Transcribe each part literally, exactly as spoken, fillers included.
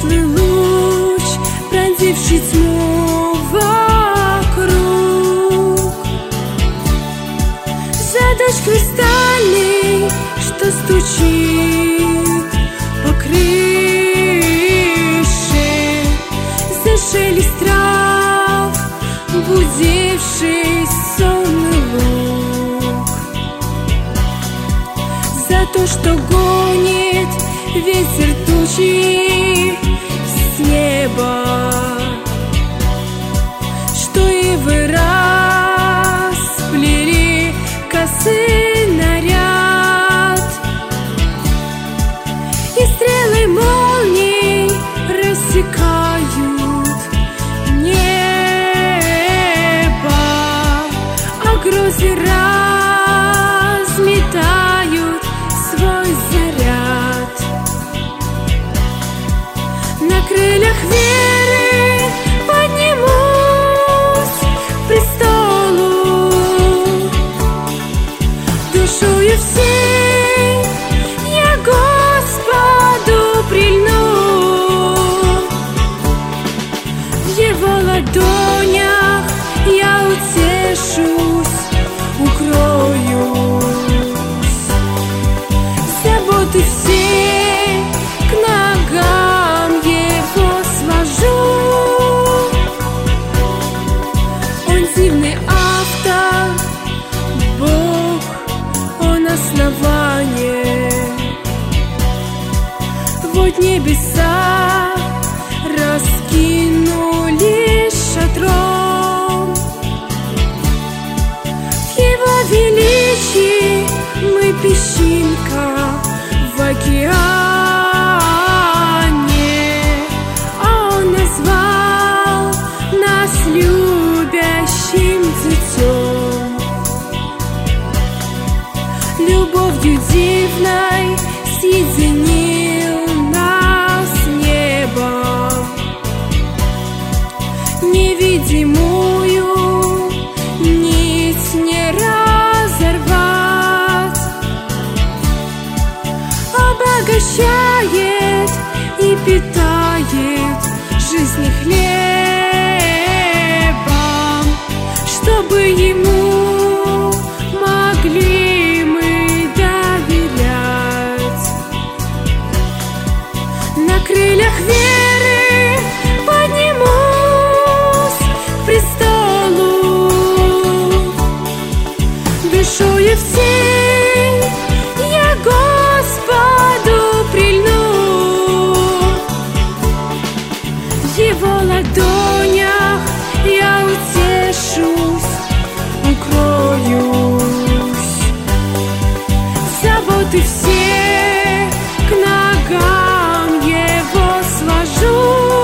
светлый луч, пронзивший тьму вокруг. За дождь хрустальный, что стучит по крыше, за шелест трав, будивший сонный луг, за то, что гонит ветер тучи с неба, что ивы расплели косый наряд, и стрелы молний рассекают небо, а грозы разметают свой заряд. На крыльях веры поднимусь к престолу, душою всей я Господу прильну. В Его ладонях я утешусь, укроюсь, заботы все к ногам Его сложу. Он дивный автор, Бог, Он основание. Вот небеса раскинулись шатром, в Его величии мы песчинка в океане, а Он назвал нас любящим детем. Любовью дивной соединил нас с небом, невидимую нить не разорвать, обогащает и питает жизнь хлебом, чтобы Ему могли мы доверять. На крыльях веры поднимусь к престолу, душою всей я Господу прильну. В Его ладонях я утешусь, укроюсь, заботы все к ногам Его сложу.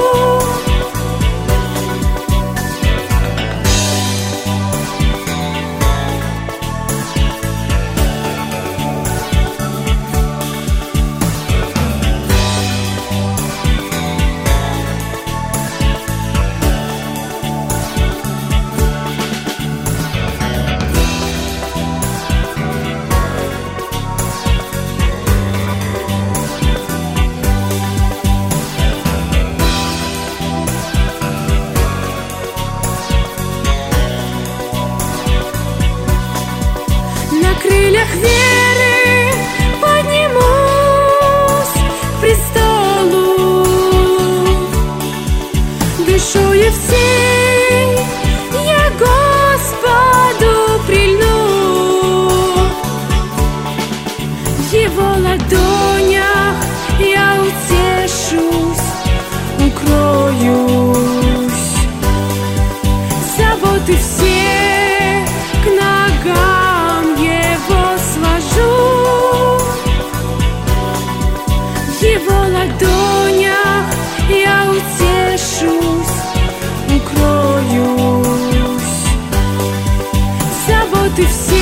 На крыльях веры поднимусь к престолу, душою всей я Господу прильну. В Его ладонях я утешусь, укроюсь, заботы все к ногам Его сложу. В Его ладонях я утешусь, укроюсь, заботы все